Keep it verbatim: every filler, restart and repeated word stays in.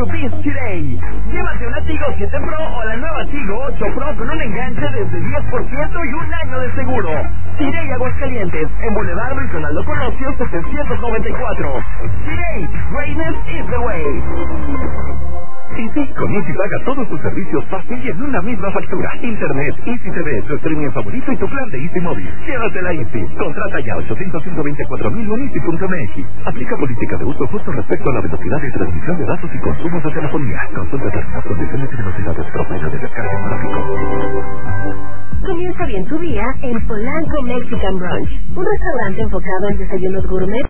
tu Beast Today. Llévate una Tigo siete Pro o la nueva Tigo ocho Pro con un enganche desde diez por ciento y un año de seguro. Today Aguascalientes, en Boulevard Luis Donaldo Colosio setecientos noventa y cuatro. Today, greatness is the way. Easy, con Easy paga todos tus servicios fácil y en una misma factura. Internet, Easy T V, tu streaming favorito y tu plan de Easy Móvil. Llévatela Easy. Contrata ya ochocientos, ciento veinticuatro mil en easy punto m x. Aplica política de uso justo respecto a la velocidad de transmisión de datos y consumos de telefonía. Consulta términos, condiciones y velocidades. Promedio de descarga en tráfico. Comienza bien tu día en Polanco Mexican Brunch, un restaurante enfocado en desayunos gourmet